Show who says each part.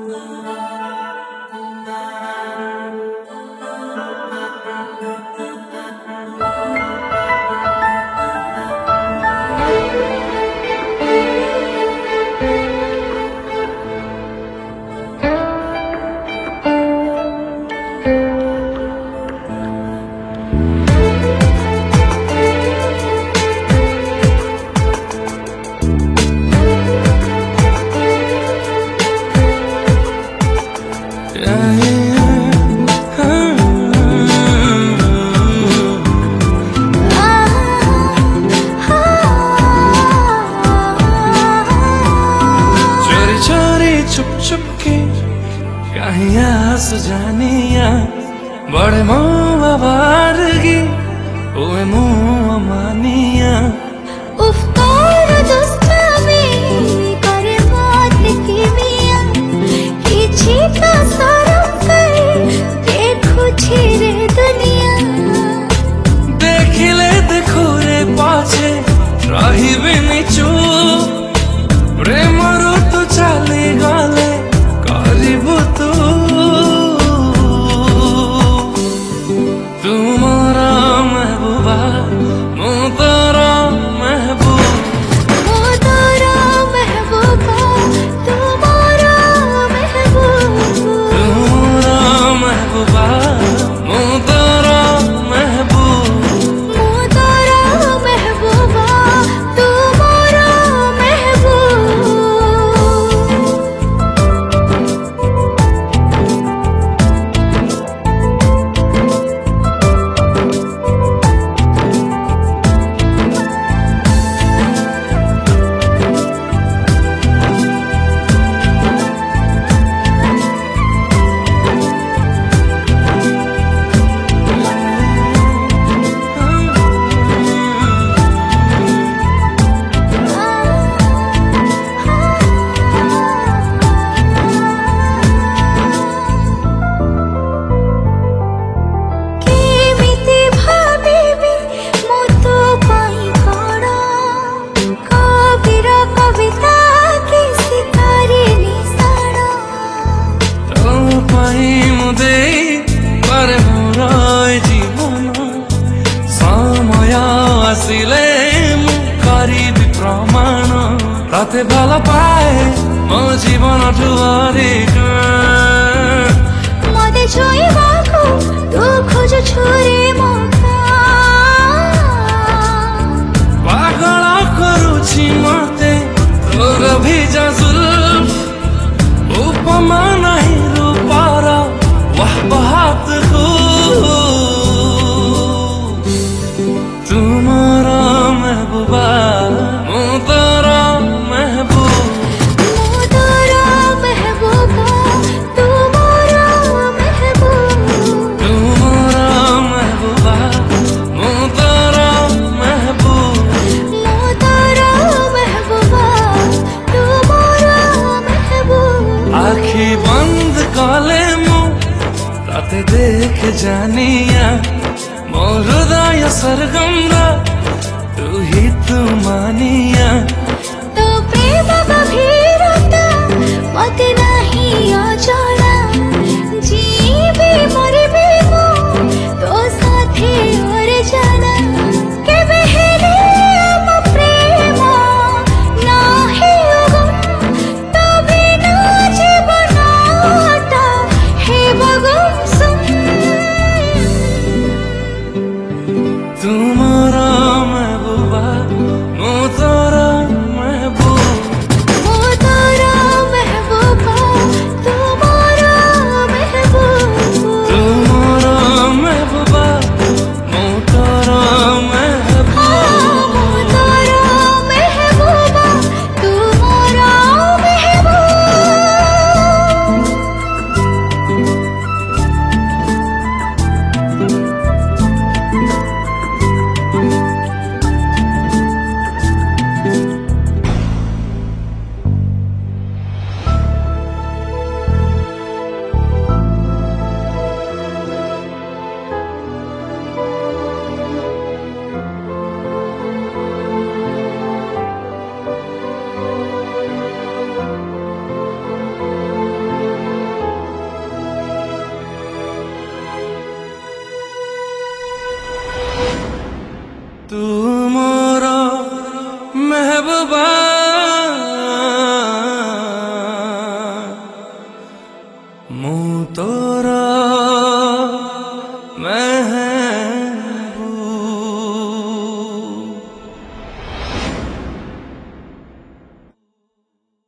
Speaker 1: कहीं आस जानिया बड़े मुँह बारगी ओए मुँह मानिया
Speaker 2: उफ्तार दुस्ता में करे बात की मिया किछि का शरम कर देखो छिरे दुनिया
Speaker 1: देखिले देखो रे पाछे रही बिनी चुप प्रेम ऋतु चली गले करिबु तू तुम्हारा महबूबा मु तारा महबूब
Speaker 2: वो तारा महबूबा तुम्हारा महबूब
Speaker 1: तुम्हारा महबूबा मु तारा महबूब
Speaker 2: वो तारा महबूबा तुम्हारा महबूब।
Speaker 1: राते भला पाए मो जीवन ठुआरी
Speaker 2: मते छोई बाको तू खोज छोरे